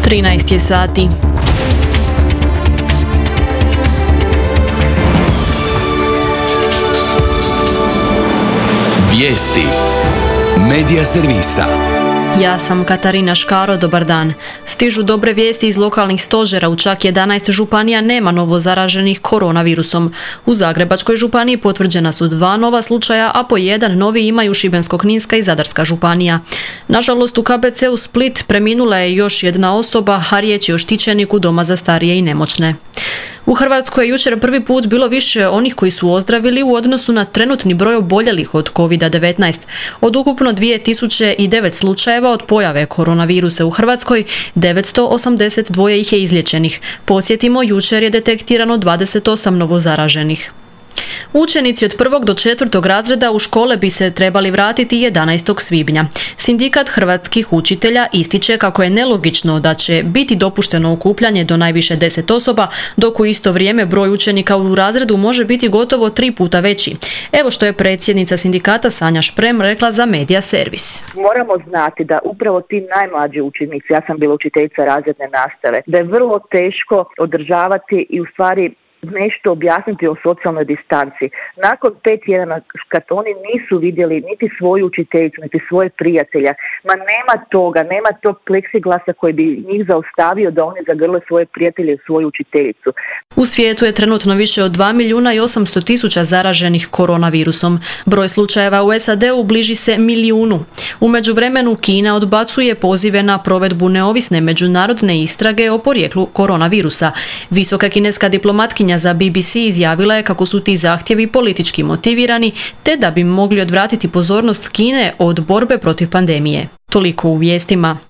13 je sati. Vijesti Medija servisa. Ja sam Katarina Škaro, dobar dan. Stižu dobre vijesti iz lokalnih stožera, u čak 11 županija nema novo zaraženih koronavirusom. U Zagrebačkoj županiji potvrđena su 2 nova slučaja, a po 1 novi imaju Šibensko-kninska i Zadarska županija. Nažalost, u KBC-u Split preminula je još jedna osoba, a riječ je o štićeniku doma za starije i nemoćne. U Hrvatskoj je jučer prvi put bilo više onih koji su ozdravili u odnosu na trenutni broj oboljelih od COVID-19. Od ukupno 2009 slučajeva od pojave koronavirusa u Hrvatskoj, 982 ih je izliječenih. Podsjetimo, jučer je detektirano 28 novozaraženih. Učenici od 1. do 4. razreda u škole bi se trebali vratiti 11. svibnja. Sindikat hrvatskih učitelja ističe kako je nelogično da će biti dopušteno okupljanje do najviše 10 osoba, dok u isto vrijeme broj učenika u razredu može biti gotovo 3 puta veći. Evo što je predsjednica sindikata Sanja Šprem rekla za Medija servis. Moramo znati da upravo ti najmlađi učenici, ja sam bila učiteljica razredne nastave, da je vrlo teško održavati i u stvari nešto objasniti o socijalnoj distanci. Nakon 5 tjedana kad oni nisu vidjeli niti svoju učiteljicu, niti svoje prijatelja, nema toga, nema tog pleksiglasa koji bi njih zaustavio da oni zagrle svoje prijatelje i svoju učiteljicu. U svijetu je trenutno više od 2.800.000 zaraženih koronavirusom. Broj slučajeva u SAD-u bliži se 1 milijunu. U međuvremenu Kina odbacuje pozive na provedbu neovisne međunarodne istrage o porijeklu koronavirusa. Visoka kineska diplomatkinja za BBC izjavila je kako su ti zahtjevi politički motivirani, te da bi mogli odvratiti pozornost Kine od borbe protiv pandemije. Toliko u vijestima.